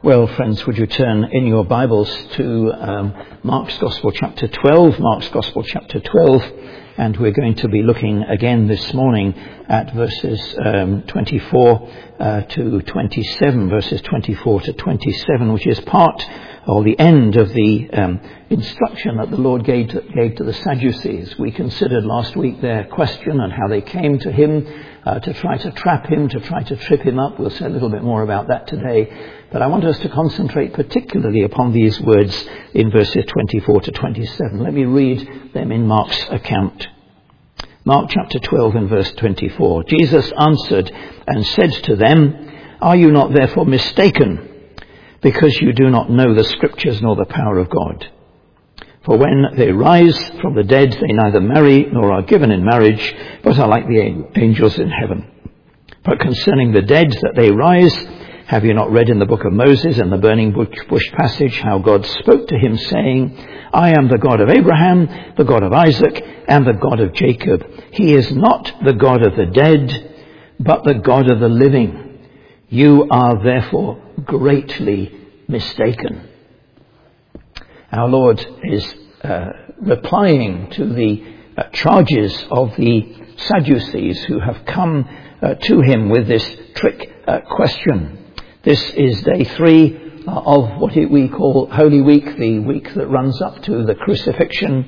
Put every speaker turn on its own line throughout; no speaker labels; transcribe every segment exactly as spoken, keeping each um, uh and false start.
Well, friends, would you turn in your Bibles to um, Mark's Gospel chapter twelve, Mark's Gospel chapter twelve, and we're going to be looking again this morning at verses um, twenty-four uh, to twenty-seven, verses twenty-four to twenty-seven, which is part or the end of the um, instruction that the Lord gave to, gave to the Sadducees. We considered last week their question and how they came to him uh, to try to trap him, to try to trip him up. We'll say a little bit more about that today. But I want us to concentrate particularly upon these words in verses twenty-four to twenty-seven. Let me read them in Mark's account. Mark chapter twelve and verse twenty-four. Jesus answered and said to them, "Are you not therefore mistaken, because you do not know the Scriptures nor the power of God? For when they rise from the dead, they neither marry nor are given in marriage, but are like the angels in heaven. But concerning the dead, that they rise, have you not read in the book of Moses, in the burning bush passage, how God spoke to him, saying, I am the God of Abraham, the God of Isaac, and the God of Jacob. He is not the God of the dead, but the God of the living. You are therefore greatly mistaken." Our Lord is uh, replying to the uh, charges of the Sadducees who have come uh, to him with this trick uh, question. This is day three uh, of what we call Holy Week, the week that runs up to the crucifixion.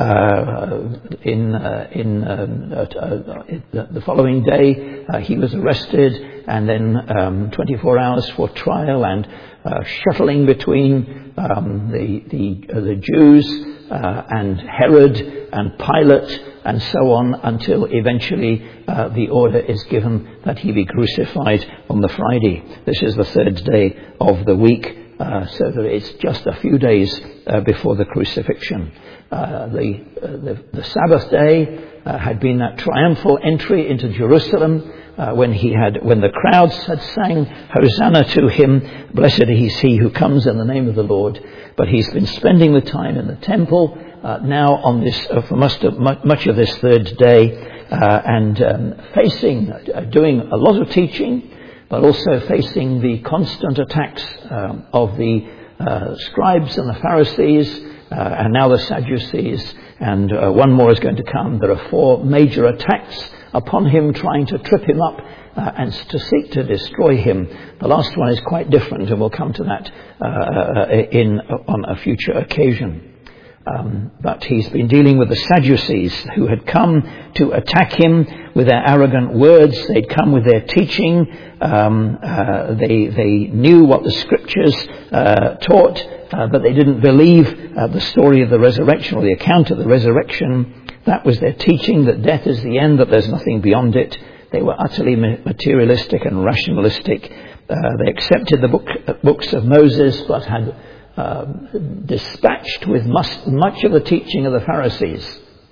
Uh, in uh, in um, uh, uh, the following day, uh, he was arrested, and then um, twenty-four hours for trial and uh, shuttling between um, the the uh, the Jews uh, and Herod and Pilate and so on, until eventually uh, the order is given that he be crucified on the Friday. This is the third day of the week, uh, so that it's just a few days uh, before the crucifixion. Uh, the, uh, the the Sabbath day uh, had been that triumphal entry into Jerusalem uh, when he had when the crowds had sang Hosanna to him, blessed is he who comes in the name of the Lord. But he's been spending the time in the temple uh, now on this uh, for much of, much of this third day, uh, and um, facing uh, doing a lot of teaching, but also facing the constant attacks um, of the uh, scribes and the Pharisees. Uh, and now the Sadducees, and uh, one more is going to come. There are four major attacks upon him, trying to trip him up uh, and to seek to destroy him. The last one is quite different, and we'll come to that uh, in on a future occasion. Um, but he's been dealing with the Sadducees, who had come to attack him with their arrogant words. They'd come with their teaching. Um, uh, they they knew what the Scriptures uh, taught, uh, but they didn't believe uh, the story of the resurrection, or the account of the resurrection. That was their teaching, that death is the end, that there's nothing beyond it. They were utterly materialistic and rationalistic. Uh, they accepted the book, uh, books of Moses, but had Uh, dispatched with much, much of the teaching of the Pharisees.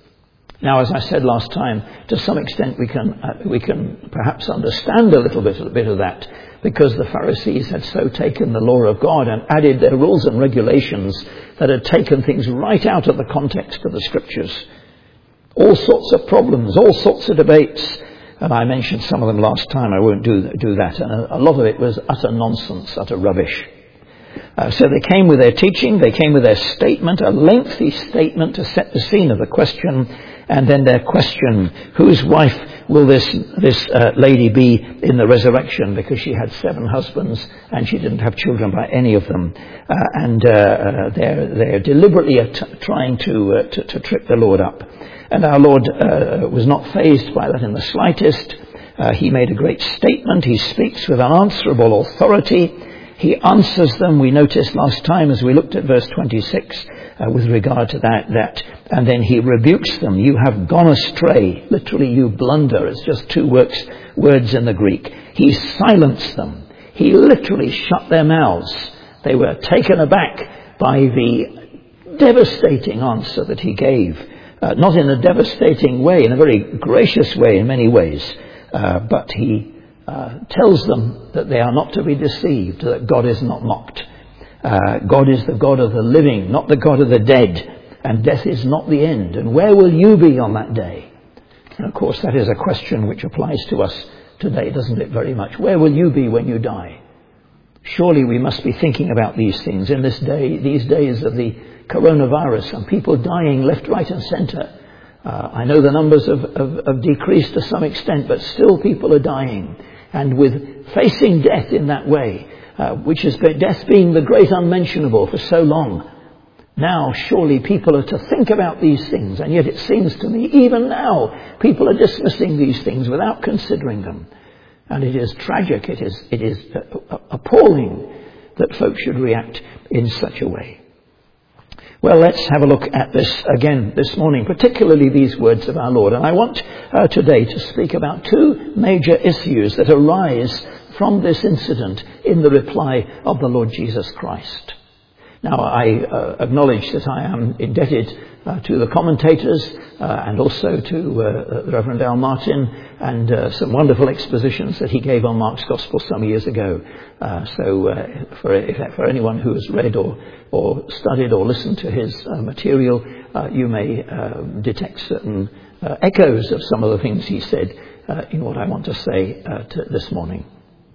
Now, as I said last time, to some extent we can uh, we can perhaps understand a little bit, a bit of that, because the Pharisees had so taken the law of God and added their rules and regulations that had taken things right out of the context of the Scriptures. All sorts of problems, all sorts of debates, and I mentioned some of them last time. I won't do do that. And a, a lot of it was utter nonsense, utter rubbish. Uh, so they came with their teaching, they came with their statement, a lengthy statement to set the scene of the question, and then their question, whose wife will this this uh, lady be in the resurrection, because she had seven husbands and she didn't have children by any of them. Uh, and uh, they're, they're deliberately at- trying to, uh, to to trip the Lord up. And our Lord uh, was not fazed by that in the slightest. Uh, he made a great statement. He speaks with unanswerable authority. He answers them. We noticed last time as we looked at verse twenty-six uh, with regard to that, that, and then he rebukes them. You have gone astray. Literally, you blunder. It's just two works, words in the Greek. He silenced them. He literally shut their mouths. They were taken aback by the devastating answer that he gave. Uh, not in a devastating way, in a very gracious way in many ways, uh, but he Uh, tells them that they are not to be deceived, that God is not mocked. Uh, God is the God of the living, not the God of the dead, and death is not the end. And where will you be on that day? And of course that is a question which applies to us today, doesn't it, very much? Where will you be when you die? Surely we must be thinking about these things in this day, these days of the coronavirus and people dying left, right and centre. Uh, I know the numbers have, have, have decreased to some extent, but still people are dying. And with facing death in that way, uh, which has been death being the great unmentionable for so long, now surely people are to think about these things. And yet it seems to me, even now, people are dismissing these things without considering them. And it is tragic, it is, it is appalling that folks should react in such a way. Well, let's have a look at this again this morning, particularly these words of our Lord. And I want uh, today to speak about two major issues that arise from this incident in the reply of the Lord Jesus Christ. Now, I uh, acknowledge that I am indebted uh, to the commentators uh, and also to uh, the Reverend Al Martin and uh, some wonderful expositions that he gave on Mark's Gospel some years ago. Uh, so uh, for, if, for anyone who has read or, or studied or listened to his uh, material, uh, you may uh, detect certain uh, echoes of some of the things he said uh, in what I want to say uh, to this morning.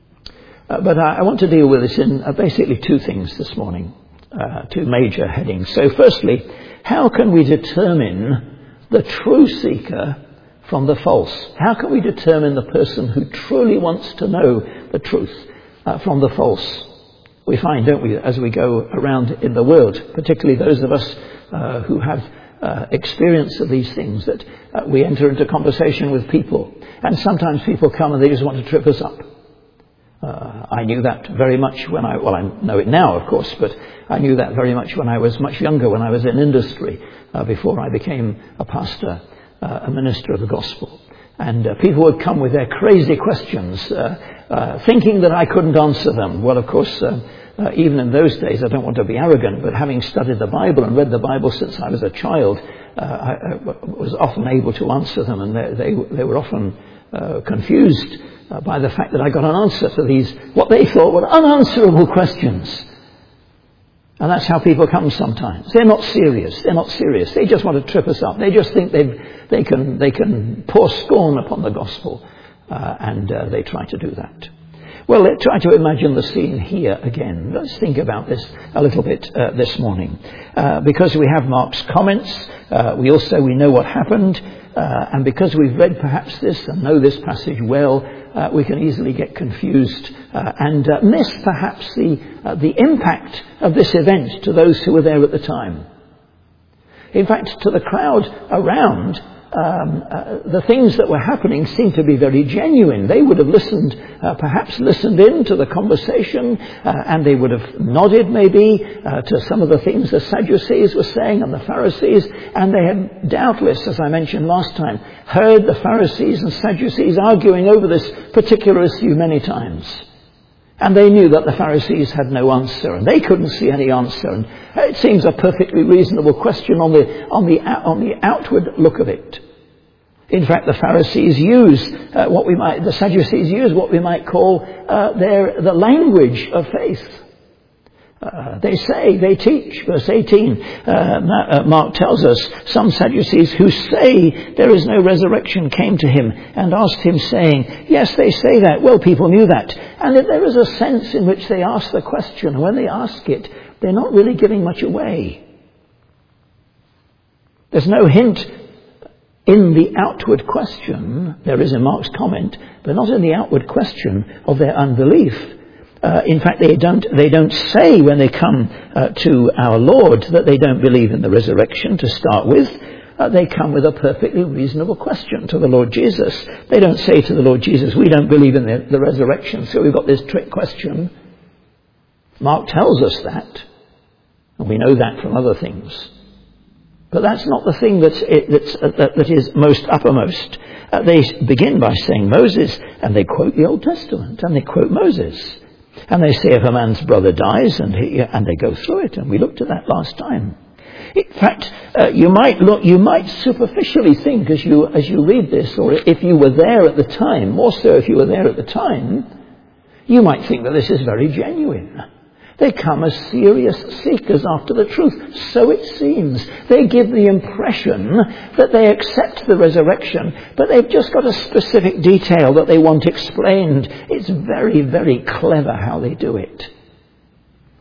Uh, but I, I want to deal with this in uh, basically two things this morning. Uh, two major headings. So firstly, how can we determine the true seeker from the false? How can we determine the person who truly wants to know the truth uh, from the false? We find, don't we, as we go around in the world, particularly those of us uh, who have uh, experience of these things, that uh, we enter into conversation with people, and sometimes people come and they just want to trip us up. Uh, I knew that very much when I, well, I know it now, of course, but I knew that very much when I was much younger, when I was in industry, uh, before I became a pastor, uh, a minister of the gospel. And uh, people would come with their crazy questions, uh, uh, thinking that I couldn't answer them. Well, of course, uh, uh, even in those days, I don't want to be arrogant, but having studied the Bible and read the Bible since I was a child, uh, I, I was often able to answer them, and they, they, they were often uh, confused Uh, by the fact that I got an answer to these, what they thought were unanswerable questions. And that's how people come sometimes. They're not serious. They're not serious. They just want to trip us up. They just think they they can they can pour scorn upon the gospel, uh, and uh, they try to do that. Well, let's try to imagine the scene here again. Let's think about this a little bit uh, this morning, uh, because we have Mark's comments. Uh, we also we know what happened, uh, and because we've read perhaps this and know this passage well, uh, we can easily get confused uh, and uh, miss perhaps the uh, the impact of this event to those who were there at the time. In fact, to the crowd around, Um, uh, the things that were happening seemed to be very genuine. They would have listened, uh, perhaps listened in to the conversation, uh, and they would have nodded maybe uh, to some of the things the Sadducees were saying and the Pharisees, and they had doubtless, as I mentioned last time, heard the Pharisees and Sadducees arguing over this particular issue many times. And they knew that the Pharisees had no answer, and they couldn't see any answer. And it seems a perfectly reasonable question on the on the on the outward look of it. In fact, the Pharisees use uh, what we might, the Sadducees use what we might call uh, their the language of faith. Uh, they say, they teach, verse eighteen, uh, Mark tells us, some Sadducees who say there is no resurrection came to him and asked him, saying, yes, they say that. Well, people knew that. And there is a sense in which they ask the question, and when they ask it, they're not really giving much away. There's no hint in the outward question, there is in Mark's comment, but not in the outward question of their unbelief. Uh, in fact, they don't they don't say when they come uh, to our Lord that they don't believe in the resurrection to start with. Uh, they come with a perfectly reasonable question to the Lord Jesus. They don't say to the Lord Jesus, we don't believe in the, the resurrection, so we've got this trick question. Mark tells us that, and we know that from other things. But that's not the thing that's, that's, uh, that, that is most uppermost. Uh, they begin by saying Moses, and they quote the Old Testament, and they quote Moses. And they say if a man's brother dies, and he, and they go through it, and we looked at that last time. In fact, uh, you might look, you might superficially think as you as you read this, or if you were there at the time, more so if you were there at the time, you might think that this is very genuine. They come as serious seekers after the truth. So it seems. They give the impression that they accept the resurrection, but they've just got a specific detail that they want explained. It's very, very clever how they do it.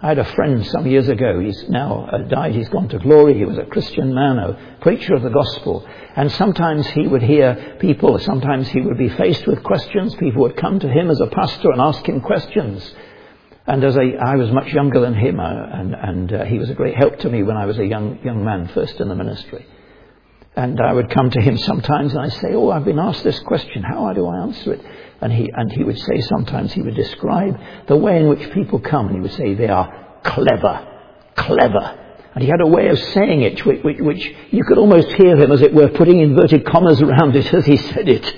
I had a friend some years ago. He's now uh, died. He's gone to glory. He was a Christian man, a preacher of the gospel. And sometimes he would hear people, sometimes he would be faced with questions. People would come to him as a pastor and ask him questions. And as I, I was much younger than him, uh, and, and uh, he was a great help to me when I was a young young man, first in the ministry. And I would come to him sometimes and I'd say, oh, I've been asked this question. How do I answer it? And he and he would say, sometimes he would describe the way in which people come. And he would say, they are clever, clever. And he had a way of saying it, which, which, which you could almost hear him, as it were, putting inverted commas around it as he said it.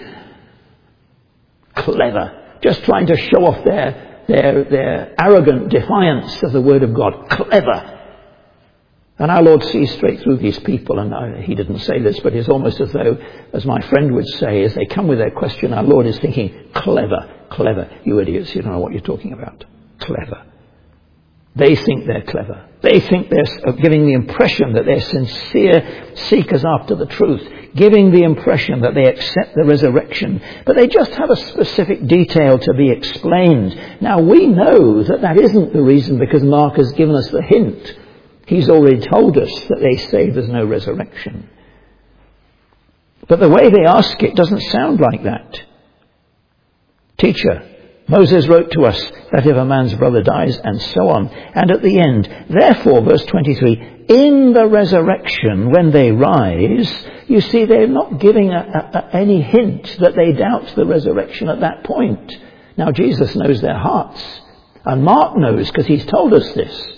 Clever. Just trying to show off their, their, their arrogant defiance of the word of God. Clever. And our Lord sees straight through these people, and I, he didn't say this, but it's almost as though, as my friend would say, as they come with their question, our Lord is thinking, clever, clever, you idiots, you don't know what you're talking about. Clever. They think they're clever. They think they're giving the impression that they're sincere seekers after the truth, giving the impression that they accept the resurrection, but they just have a specific detail to be explained. Now, we know that that isn't the reason, because Mark has given us the hint. He's already told us that they say there's no resurrection. But the way they ask it doesn't sound like that. Teacher, Moses wrote to us that if a man's brother dies, and so on. And at the end, therefore, verse twenty-three, in the resurrection, when they rise, you see, they're not giving a, a, a, any hint that they doubt the resurrection at that point. Now, Jesus knows their hearts. And Mark knows, because he's told us this.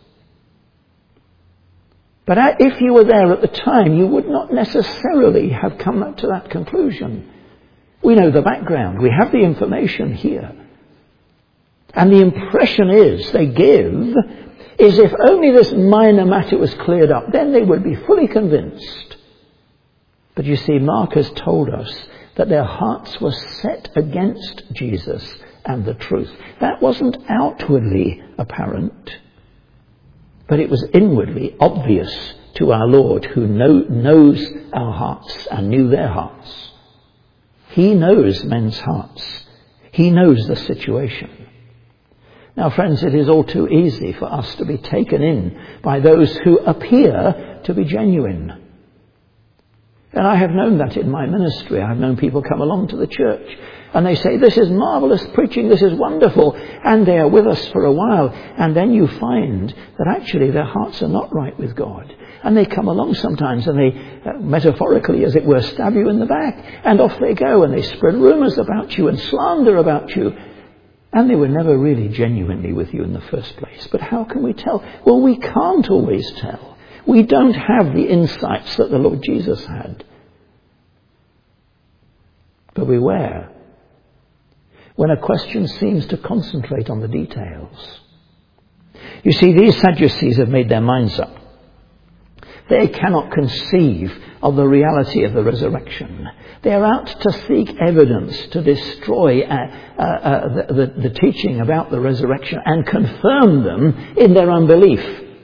But if you were there at the time, you would not necessarily have come up to that conclusion. We know the background. We have the information here. And the impression is they give is if only this minor matter was cleared up, then they would be fully convinced. But you see, Mark has told us that their hearts were set against Jesus and the truth. That wasn't outwardly apparent, but it was inwardly obvious to our Lord, who know, knows our hearts and knew their hearts. He knows men's hearts. He knows the situation. Now, friends, it is all too easy for us to be taken in by those who appear to be genuine. And I have known that in my ministry. I've known people come along to the church and they say, this is marvellous preaching, this is wonderful. And they are with us for a while. And then you find that actually their hearts are not right with God. And they come along sometimes and they, uh, metaphorically as it were, stab you in the back. And off they go and they spread rumours about you and slander about you. And they were never really genuinely with you in the first place. But how can we tell? Well, we can't always tell. We don't have the insights that the Lord Jesus had. But beware. When a question seems to concentrate on the details. You see, these Sadducees have made their minds up. They cannot conceive of the reality of the resurrection. They are out to seek evidence to destroy uh, uh, uh, the, the, the teaching about the resurrection and confirm them in their unbelief.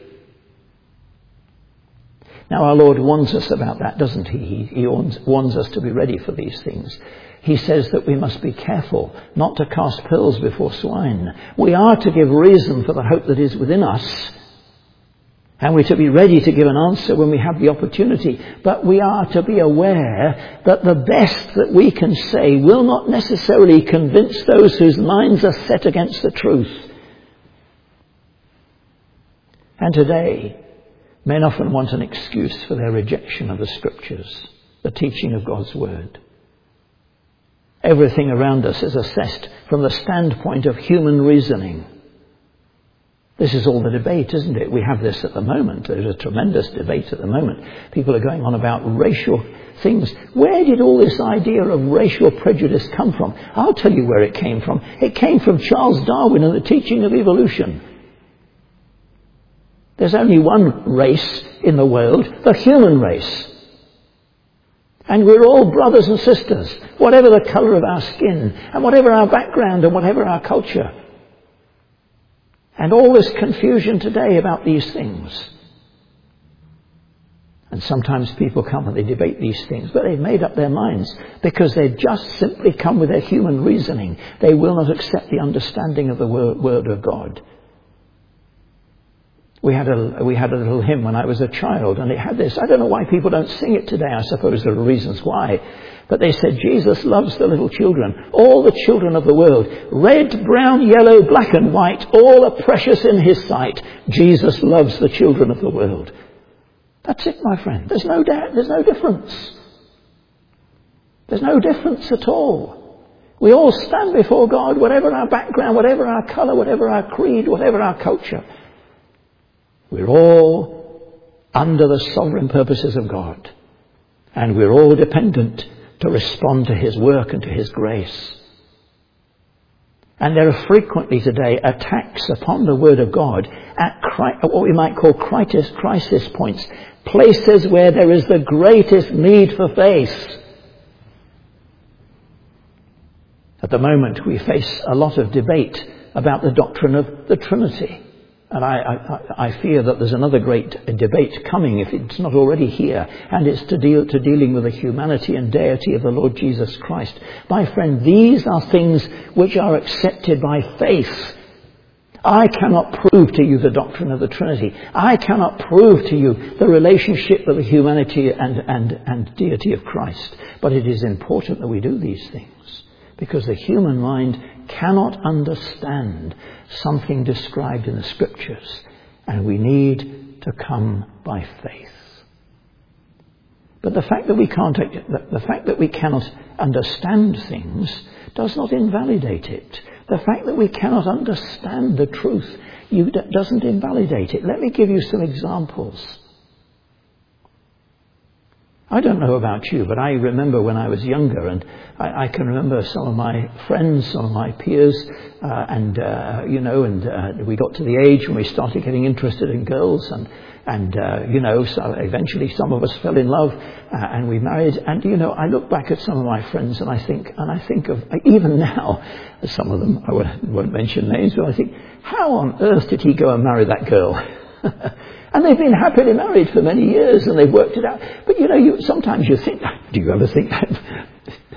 Now, our Lord warns us about that, doesn't he? He, he warns, warns us to be ready for these things. He says that we must be careful not to cast pearls before swine. We are to give reason for the hope that is within us. And we're to be ready to give an answer when we have the opportunity. But we are to be aware that the best that we can say will not necessarily convince those whose minds are set against the truth. And today, men often want an excuse for their rejection of the Scriptures, the teaching of God's Word. Everything around us is assessed from the standpoint of human reasoning. This is all the debate, isn't it? We have this at the moment. There's a tremendous debate at the moment. People are going on about racial things. Where did all this idea of racial prejudice come from? I'll tell you where it came from. It came from Charles Darwin and the teaching of evolution. There's only one race in the world, the human race. And we're all brothers and sisters, whatever the colour of our skin, and whatever our background, and whatever our culture. And all this confusion today about these things. And sometimes people come and they debate these things, but they've made up their minds because they've just simply come with their human reasoning. They will not accept the understanding of the word of God. We had a we had a little hymn when I was a child, and it had this. I don't know why people don't sing it today. I suppose there are reasons why. But they said, Jesus loves the little children, all the children of the world. Red, brown, yellow, black and white, all are precious in his sight. Jesus loves the children of the world. That's it, my friend. There's no doubt. There's no difference. There's no difference at all. We all stand before God, whatever our background, whatever our colour, whatever our creed, whatever our culture. We're all under the sovereign purposes of God. And we're all dependent to respond to his work and to his grace. And there are frequently today attacks upon the Word of God at what we might call crisis, crisis points, places where there is the greatest need for faith. At the moment we face a lot of debate about the doctrine of the Trinity. And I, I, I fear that there's another great debate coming, if it's not already here, and it's to deal to dealing with the humanity and deity of the Lord Jesus Christ. My friend, these are things which are accepted by faith. I cannot prove to you the doctrine of the Trinity. I cannot prove to you the relationship of the humanity and, and, and deity of Christ. But it is important that we do these things, because the human mind cannot understand something described in the Scriptures, and we need to come by faith. But the fact that we can't, the fact that we cannot understand things does not invalidate it. The fact that we cannot understand the truth you, doesn't invalidate it. Let me give you some examples. I don't know about you, but I remember when I was younger, and I, I can remember some of my friends, some of my peers, uh, and, uh, you know, and uh, we got to the age when we started getting interested in girls, and, and uh, you know, so eventually some of us fell in love, uh, and we married, and, you know, I look back at some of my friends, and I think, and I think of, even now, some of them, I won't, won't mention names, but I think, how on earth did he go and marry that girl? And they've been happily married for many years, and they've worked it out. But, you know, you, sometimes you think, do you ever think that?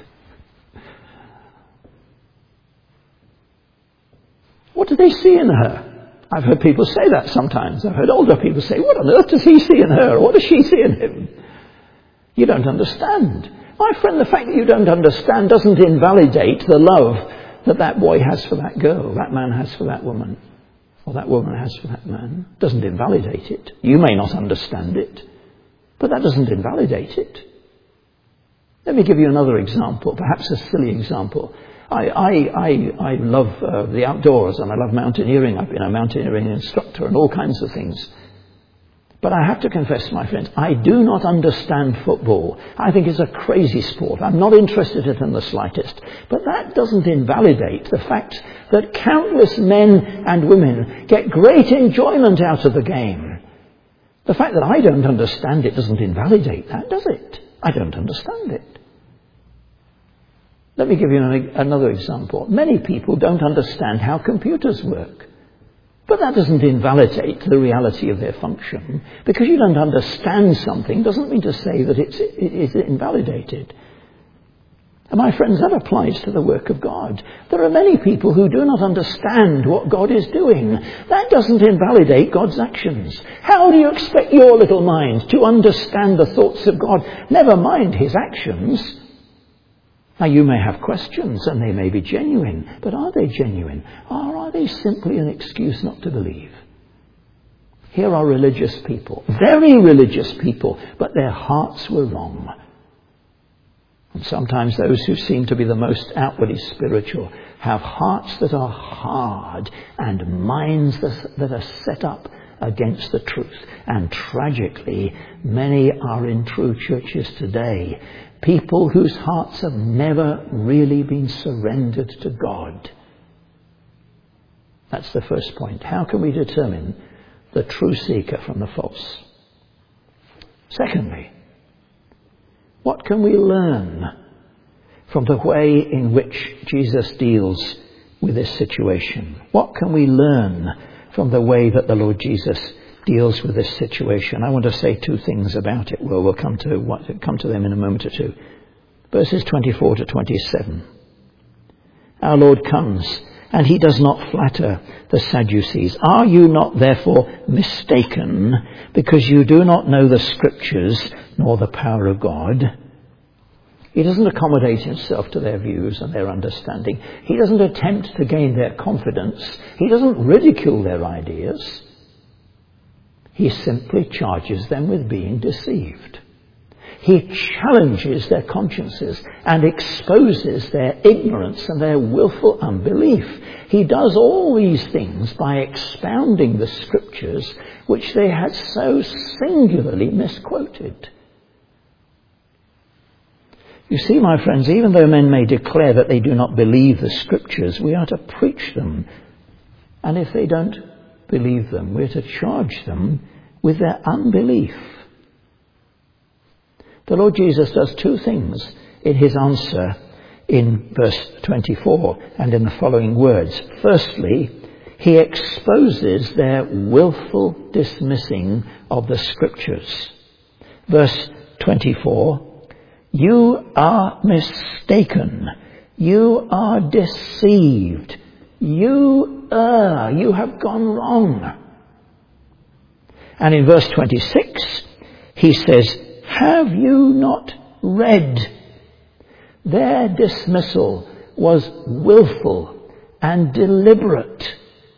What do they see in her? I've heard people say that sometimes. I've heard older people say, what on earth does he see in her? Or what does she see in him? You don't understand. My friend, the fact that you don't understand doesn't invalidate the love that that boy has for that girl, that man has for that woman, or that woman has for that man. It doesn't invalidate it. You may not understand it, but that doesn't invalidate it. Let me give you another example, perhaps a silly example. I, I, I, I love uh, the outdoors, and I love mountaineering. I've been a mountaineering instructor and all kinds of things. But I have to confess, my friends, I do not understand football. I think it's a crazy sport. I'm not interested in it in the slightest. But that doesn't invalidate the fact that countless men and women get great enjoyment out of the game. The fact that I don't understand it doesn't invalidate that, does it? I don't understand it. Let me give you another example. Many people don't understand how computers work. But that doesn't invalidate the reality of their function. Because you don't understand something doesn't mean to say that it's, it is invalidated. And my friends, that applies to the work of God. There are many people who do not understand what God is doing. That doesn't invalidate God's actions. How do you expect your little mind to understand the thoughts of God? Never mind his actions. Now, you may have questions, and they may be genuine, but are they genuine? Or are they simply an excuse not to believe? Here are religious people, very religious people, but their hearts were wrong. And sometimes those who seem to be the most outwardly spiritual have hearts that are hard and minds that are set up against the truth. And tragically, many are in true churches today. People whose hearts have never really been surrendered to God. That's the first point. How can we determine the true seeker from the false? Secondly, what can we learn from the way in which Jesus deals with this situation? What can we learn from the way that the Lord Jesus deals with this situation? I want to say two things about it. Well, we'll come to what come to them in a moment or two. Verses twenty-four to twenty-seven. Our Lord comes and he does not flatter the Sadducees. Are you not therefore mistaken, because you do not know the Scriptures nor the power of God? He doesn't accommodate himself to their views and their understanding. He doesn't attempt to gain their confidence. He doesn't ridicule their ideas. He simply charges them with being deceived. He challenges their consciences and exposes their ignorance and their willful unbelief. He does all these things by expounding the Scriptures which they had so singularly misquoted. You see, my friends, even though men may declare that they do not believe the Scriptures, we are to preach them. And if they don't believe them, we're to charge them with their unbelief. The Lord Jesus does two things in his answer in verse twenty-four and in the following words. Firstly, he exposes their willful dismissing of the Scriptures. Verse twenty-four, you are mistaken. You are deceived. You err. You have gone wrong. And in verse twenty-six, he says, have you not read? Their dismissal was willful and deliberate.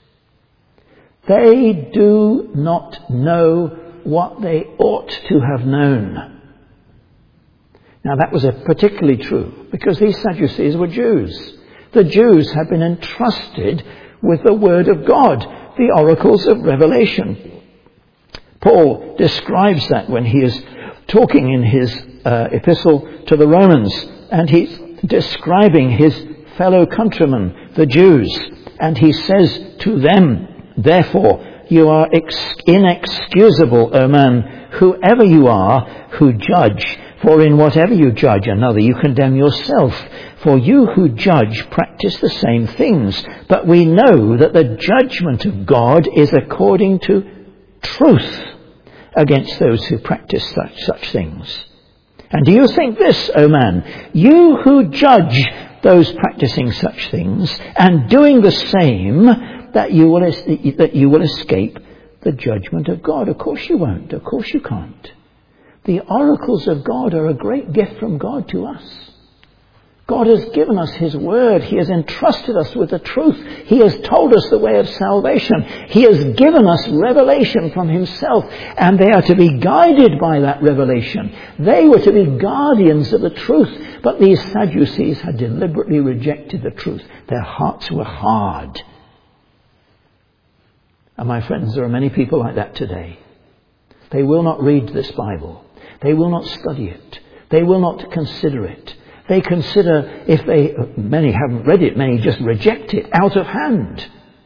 They do not know what they ought to have known. Now that was particularly true because these Sadducees were Jews. The Jews had been entrusted with the Word of God, the oracles of Revelation. Paul describes that when he is talking in his uh, epistle to the Romans, and he's describing his fellow countrymen, the Jews, and he says to them, therefore, you are ex- inexcusable, O man, whoever you are, who judge, for in whatever you judge another, you condemn yourself. For you who judge practice the same things, but we know that the judgment of God is according to truth against those who practice such, such things. And do you think this, O man, you who judge those practicing such things and doing the same, that you will that you will escape the judgment of God? Of course you won't. Of course you can't. The oracles of God are a great gift from God to us. God has given us his word. He has entrusted us with the truth. He has told us the way of salvation. He has given us revelation from himself, and they are to be guided by that revelation. They were to be guardians of the truth, but these Sadducees had deliberately rejected the truth. Their hearts were hard. And my friends, there are many people like that today. They will not read this Bible. They will not study it. They will not consider it. They consider, if they, many haven't read it, many just reject it out of hand.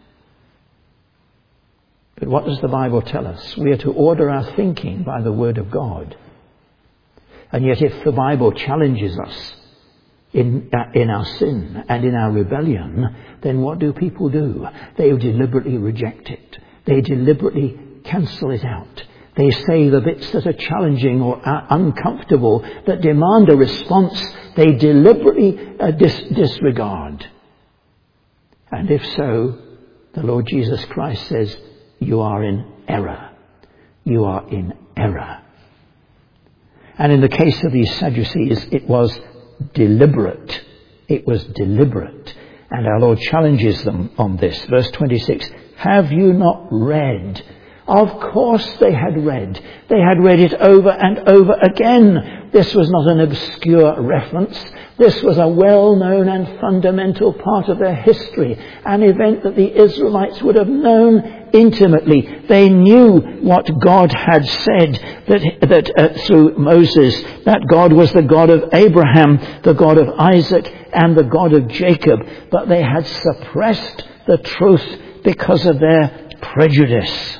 But what does the Bible tell us? We are to order our thinking by the Word of God. And yet if the Bible challenges us in, in our sin and in our rebellion, then what do people do? They deliberately reject it. They deliberately cancel it out. They say the bits that are challenging or uncomfortable, that demand a response, they deliberately uh, dis- disregard. And if so, the Lord Jesus Christ says, you are in error. You are in error. And in the case of these Sadducees, it was deliberate. It was deliberate. And our Lord challenges them on this. Verse twenty-six, have you not read? Of course they had read. They had read it over and over again. This was not an obscure reference. This was a well-known and fundamental part of their history, an event that the Israelites would have known intimately. They knew what God had said, that, that uh, through Moses, that God was the God of Abraham, the God of Isaac, and the God of Jacob. But they had suppressed the truth because of their prejudice.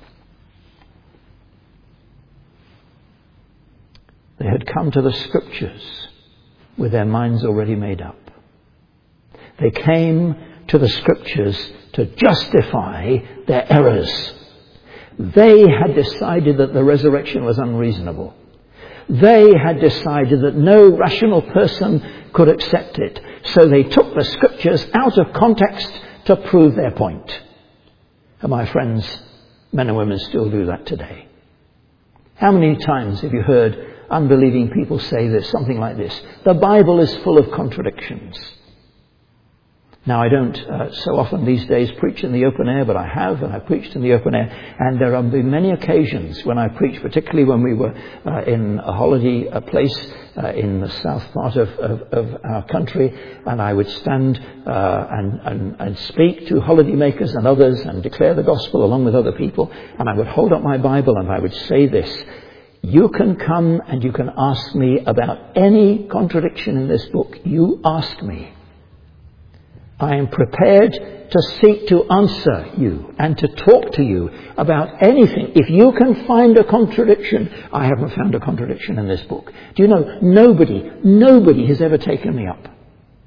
They had come to the Scriptures with their minds already made up. They came to the Scriptures to justify their errors. They had decided that the resurrection was unreasonable. They had decided that no rational person could accept it. So they took the Scriptures out of context, to prove their point. And my friends, men and women still do that today. How many times have you heard unbelieving people say this, something like this? The Bible is full of contradictions. Now, I don't uh, so often these days preach in the open air, but I have, and I've preached in the open air. And there have been many occasions when I preached, particularly when we were uh, in a holiday a place uh, in the south part of, of, of our country, and I would stand uh, and, and, and speak to holidaymakers and others and declare the gospel along with other people. And I would hold up my Bible and I would say this: you can come and you can ask me about any contradiction in this book. You ask me. I am prepared to seek to answer you and to talk to you about anything. If you can find a contradiction, I haven't found a contradiction in this book. Do you know, nobody, nobody has ever taken me up.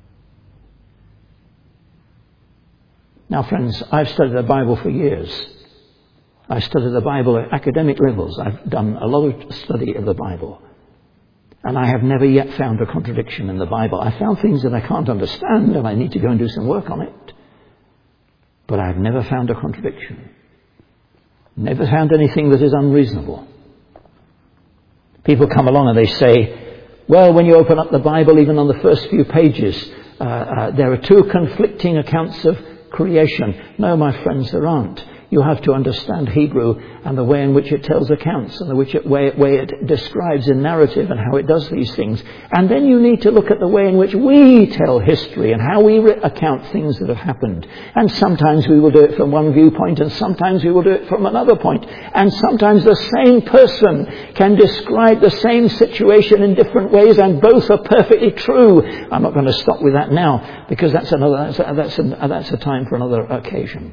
Now, friends, I've studied the Bible for years. I've studied the Bible at academic levels. I've done a lot of study of the Bible. And I have never yet found a contradiction in the Bible. I found things that I can't understand and I need to go and do some work on it. But I've never found a contradiction. Never found anything that is unreasonable. People come along and they say, well, when you open up the Bible, even on the first few pages, uh, uh, there are two conflicting accounts of creation. No, my friends, there aren't. You have to understand Hebrew and the way in which it tells accounts and the which it, way, way it describes in narrative and how it does these things. And then you need to look at the way in which we tell history and how we re- account things that have happened. And sometimes we will do it from one viewpoint and sometimes we will do it from another point. And sometimes the same person can describe the same situation in different ways and both are perfectly true. I'm not going to stop with that now because that's another, that's a, that's a, that's a time for another occasion.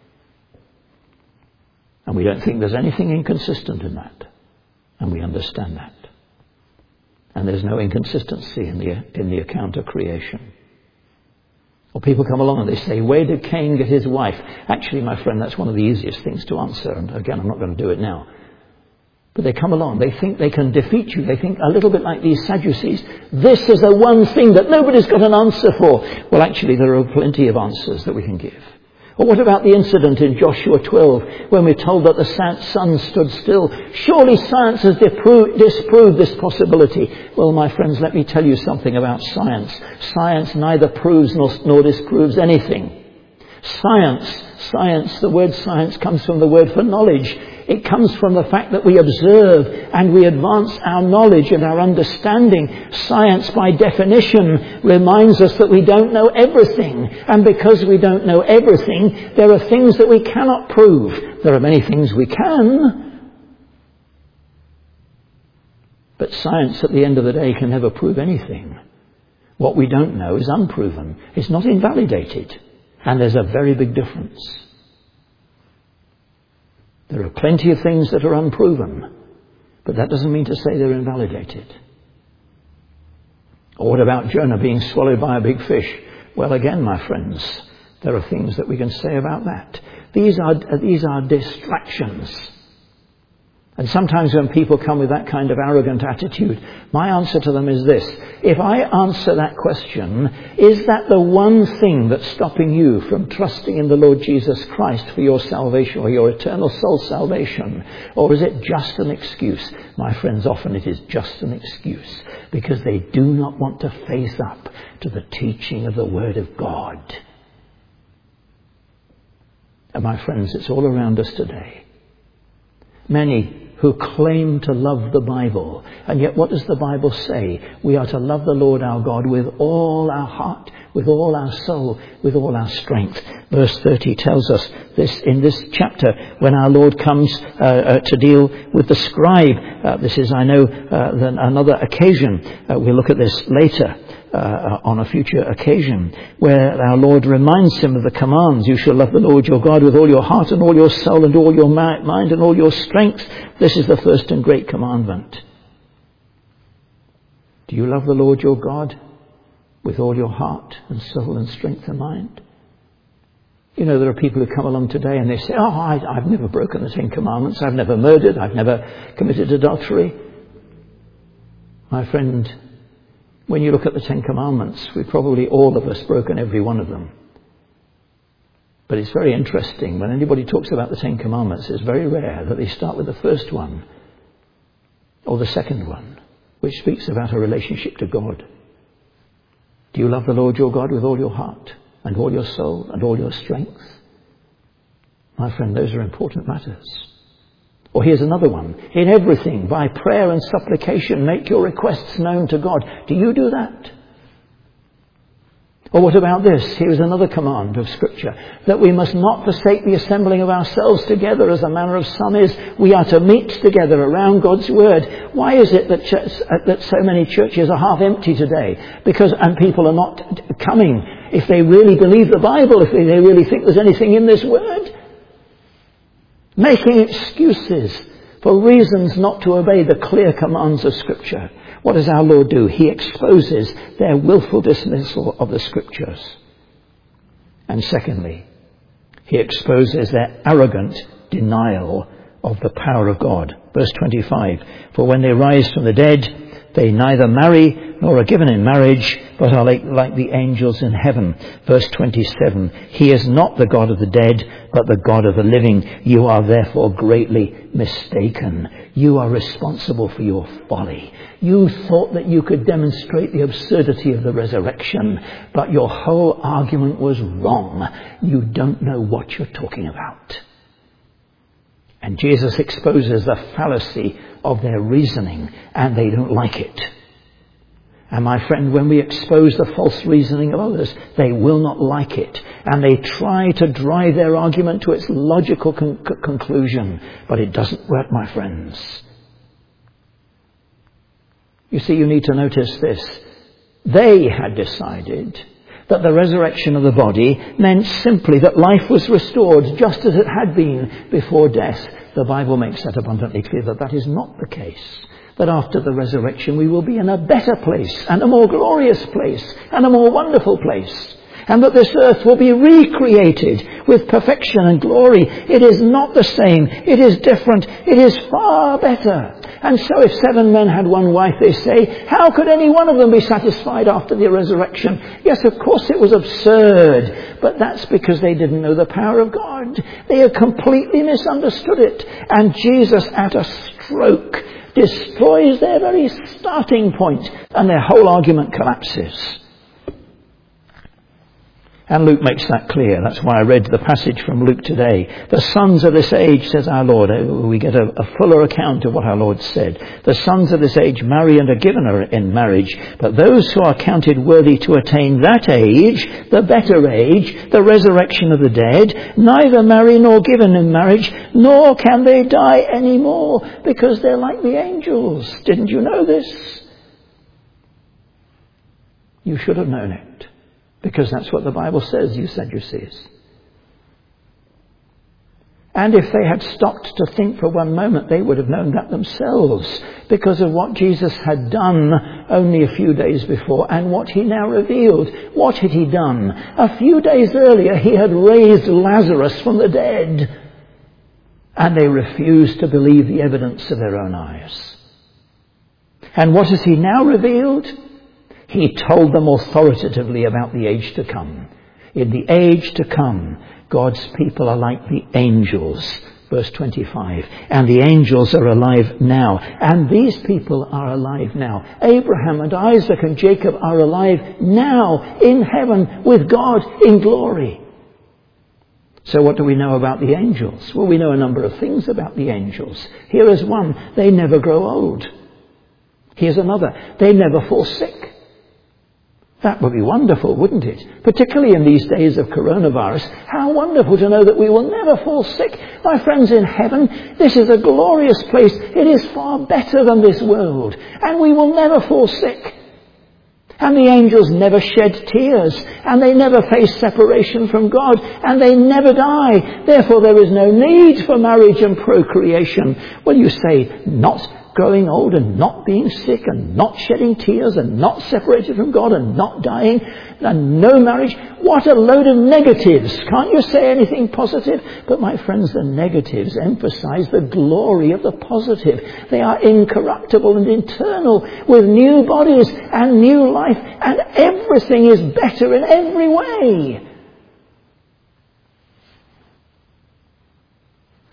And we don't think there's anything inconsistent in that. And we understand that. And there's no inconsistency in the in the account of creation. Or people come along and they say, where did Cain get his wife? Actually, my friend, that's one of the easiest things to answer. And again, I'm not going to do it now. But they come along, they think they can defeat you. They think a little bit like these Sadducees. This is the one thing that nobody's got an answer for. Well, actually, there are plenty of answers that we can give. Or what about the incident in Joshua twelve when we're told that the sun stood still? Surely science has disproved this possibility. Well, my friends, let me tell you something about science. Science neither proves nor, nor disproves anything. Science, science, the word science comes from the word for knowledge. It comes from the fact that we observe and we advance our knowledge and our understanding. Science, by definition, reminds us that we don't know everything. And because we don't know everything, there are things that we cannot prove. There are many things we can. But science, at the end of the day, can never prove anything. What we don't know is unproven. It's not invalidated. And there's a very big difference. There are plenty of things that are unproven, but that doesn't mean to say they're invalidated. Or what about Jonah being swallowed by a big fish? Well, again, my friends, there are things that we can say about that. These are, these are distractions. And sometimes when people come with that kind of arrogant attitude, my answer to them is this. If I answer that question, is that the one thing that's stopping you from trusting in the Lord Jesus Christ for your salvation or your eternal soul salvation? Or is it just an excuse? My friends, often it is just an excuse because they do not want to face up to the teaching of the Word of God. And my friends, it's all around us today. Many who claim to love the Bible. And yet what does the Bible say? We are to love the Lord our God with all our heart, with all our soul, with all our strength. Verse thirty tells us this in this chapter when our Lord comes uh, uh, to deal with the scribe. Uh, this is, I know, uh, another occasion. Uh, we'll look at this later. Uh, on a future occasion, where our Lord reminds him of the commands. You shall love the Lord your God with all your heart and all your soul and all your mind and all your strength. This is the first and great commandment. Do you love the Lord your God with all your heart and soul and strength and mind? You know, there are people who come along today and they say, oh, I, I've never broken the Ten Commandments. I've never murdered. I've never committed adultery. My friend, when you look at the Ten Commandments, we've probably all of us broken every one of them. But it's very interesting. When anybody talks about the Ten Commandments, it's very rare that they start with the first one or the second one, which speaks about a relationship to God. Do you love the Lord your God with all your heart and all your soul and all your strength? My friend, those are important matters. Or here's another one. In everything, by prayer and supplication, make your requests known to God. Do you do that? Or what about this? Here is another command of Scripture, that we must not forsake the assembling of ourselves together as the manner of some is. We are to meet together around God's Word. Why is it that, church, that so many churches are half empty today? Because, and people are not coming. If they really believe the Bible, if they really think there's anything in this Word. Making excuses for reasons not to obey the clear commands of Scripture. What does our Lord do? He exposes their willful dismissal of the Scriptures. And secondly, he exposes their arrogant denial of the power of God. Verse twenty-five, for when they rise from the dead, they neither marry nor are given in marriage, but are like, like the angels in heaven. Verse twenty-seven, he is not the God of the dead, but the God of the living. You are therefore greatly mistaken. You are responsible for your folly. You thought that you could demonstrate the absurdity of the resurrection, but your whole argument was wrong. You don't know what you're talking about. And Jesus exposes the fallacy of their reasoning, and they don't like it. And my friend, when we expose the false reasoning of others, they will not like it. And they try to drive their argument to its logical con- conclusion. But it doesn't work, my friends. You see, you need to notice this. They had decided that the resurrection of the body meant simply that life was restored just as it had been before death. The Bible makes that abundantly clear that that is not the case. That after the resurrection we will be in a better place and a more glorious place and a more wonderful place. And that this earth will be recreated with perfection and glory. It is not the same. It is different. It is far better. And so if seven men had one wife, they say, how could any one of them be satisfied after the resurrection? Yes, of course it was absurd. But that's because they didn't know the power of God. They had completely misunderstood it. And Jesus, at a stroke, destroys their very starting point, and their whole argument collapses. And Luke makes that clear. That's why I read the passage from Luke today. The sons of this age, says our Lord, we get a, a fuller account of what our Lord said. The sons of this age marry and are given in marriage, but those who are counted worthy to attain that age, the better age, the resurrection of the dead, neither marry nor given in marriage, nor can they die any more, because they're like the angels. Didn't you know this? You should have known it. Because that's what the Bible says, you Sadducees. And if they had stopped to think for one moment, they would have known that themselves, because of what Jesus had done only a few days before and what he now revealed. What had he done? A few days earlier, he had raised Lazarus from the dead. And they refused to believe the evidence of their own eyes. And what has he now revealed? He told them authoritatively about the age to come. In the age to come, God's people are like the angels. Verse twenty-five. And the angels are alive now. And these people are alive now. Abraham and Isaac and Jacob are alive now in heaven with God in glory. So what do we know about the angels? Well, we know a number of things about the angels. Here is one. They never grow old. Here's another. They never fall sick. That would be wonderful, wouldn't it? Particularly in these days of coronavirus. How wonderful to know that we will never fall sick. My friends, in heaven, this is a glorious place. It is far better than this world. And we will never fall sick. And the angels never shed tears. And they never face separation from God. And they never die. Therefore, there is no need for marriage and procreation. Well, you say, not growing old and not being sick and not shedding tears and not separated from God and not dying and no marriage. What a load of negatives. Can't you say anything positive? But my friends, the negatives emphasize the glory of the positive. They are incorruptible and eternal with new bodies and new life, and everything is better in every way.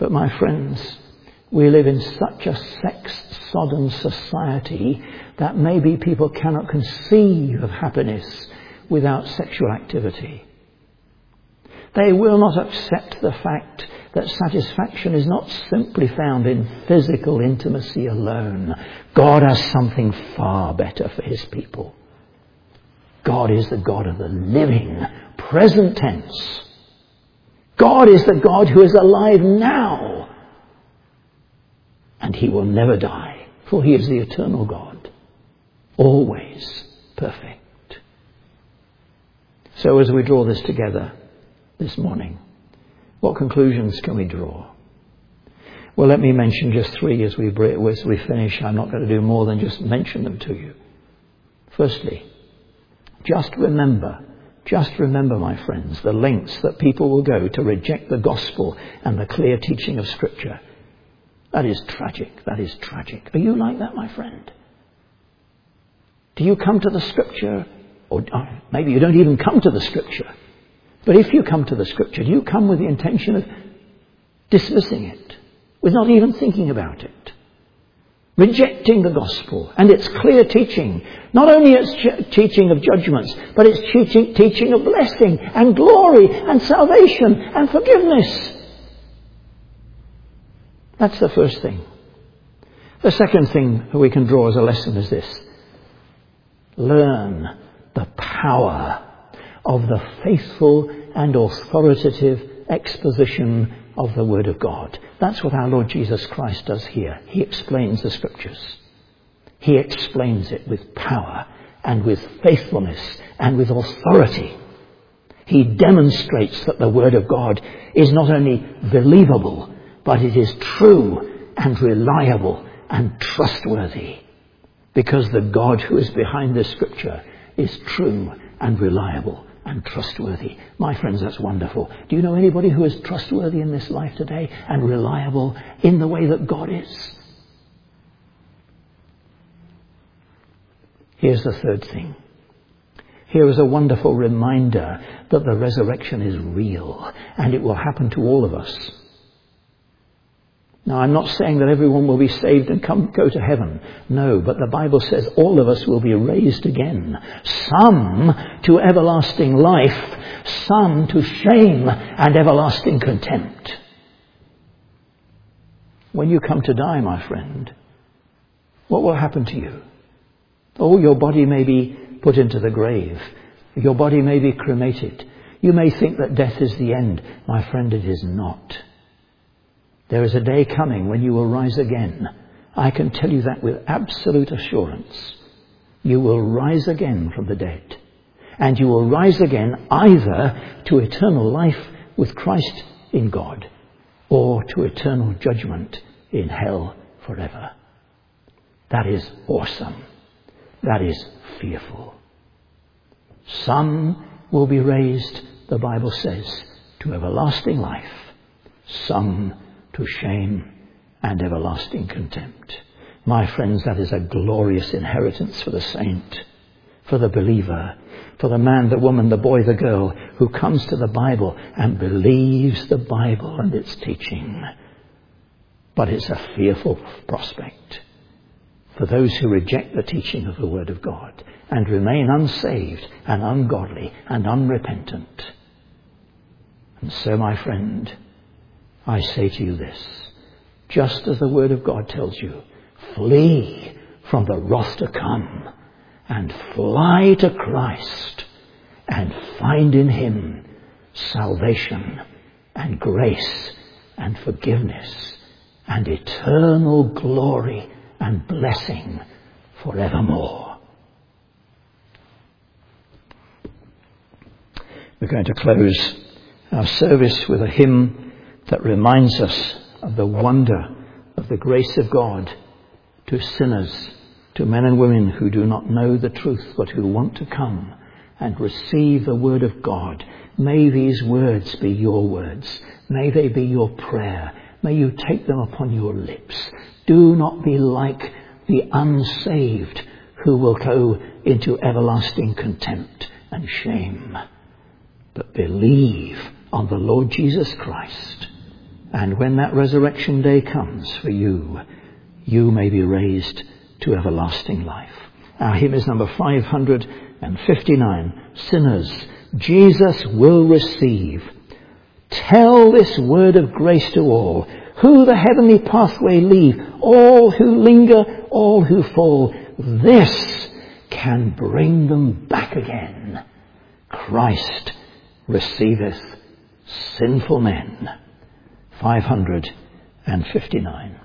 But my friends, we live in such a sex-sodden society that maybe people cannot conceive of happiness without sexual activity. They will not accept the fact that satisfaction is not simply found in physical intimacy alone. God has something far better for his people. God is the God of the living, present tense. God is the God who is alive now. And he will never die, for he is the eternal God, always perfect. So as we draw this together this morning, what conclusions can we draw? Well, let me mention just three as we, as we finish. I'm not going to do more than just mention them to you. Firstly, just remember, just remember, my friends, the lengths that people will go to reject the gospel and the clear teaching of Scripture. That is tragic. That is tragic. Are you like that, my friend? Do you come to the Scripture, or maybe you don't even come to the Scripture, but if you come to the Scripture, do you come with the intention of dismissing it, with not even thinking about it? Rejecting the gospel and its clear teaching, not only its ch- teaching of judgments, but its teaching, teaching of blessing and glory and salvation and forgiveness. That's the first thing. The second thing that we can draw as a lesson is this. Learn the power of the faithful and authoritative exposition of the Word of God. That's what our Lord Jesus Christ does here. He explains the Scriptures. He explains it with power and with faithfulness and with authority. He demonstrates that the Word of God is not only believable, but it is true and reliable and trustworthy. Because the God who is behind this Scripture is true and reliable and trustworthy. My friends, that's wonderful. Do you know anybody who is trustworthy in this life today and reliable in the way that God is? Here's the third thing. Here is a wonderful reminder that the resurrection is real and it will happen to all of us. Now, I'm not saying that everyone will be saved and come go to heaven. No, but the Bible says all of us will be raised again. Some to everlasting life, some to shame and everlasting contempt. When you come to die, my friend, what will happen to you? Oh, your body may be put into the grave. Your body may be cremated. You may think that death is the end. My friend, it is not. There is a day coming when you will rise again. I can tell you that with absolute assurance. You will rise again from the dead. And you will rise again either to eternal life with Christ in God or to eternal judgment in hell forever. That is awesome. That is fearful. Some will be raised, the Bible says, to everlasting life. Some to shame and everlasting contempt. My friends, that is a glorious inheritance for the saint, for the believer, for the man, the woman, the boy, the girl who comes to the Bible and believes the Bible and its teaching. But it's a fearful prospect for those who reject the teaching of the Word of God and remain unsaved and ungodly and unrepentant. And so, my friend, I say to you this, just as the Word of God tells you, flee from the wrath to come and fly to Christ and find in Him salvation and grace and forgiveness and eternal glory and blessing forevermore. We're going to close our service with a hymn that reminds us of the wonder of the grace of God to sinners, to men and women who do not know the truth but who want to come and receive the Word of God. May these words be your words. May they be your prayer. May you take them upon your lips. Do not be like the unsaved who will go into everlasting contempt and shame, but believe on the Lord Jesus Christ And when that resurrection day comes for you, you may be raised to everlasting life. Our hymn is number five hundred fifty-nine. Sinners, Jesus will receive. Tell this word of grace to all who the heavenly pathway leave, all who linger, all who fall. This can bring them back again. Christ receiveth sinful men. five hundred fifty-nine.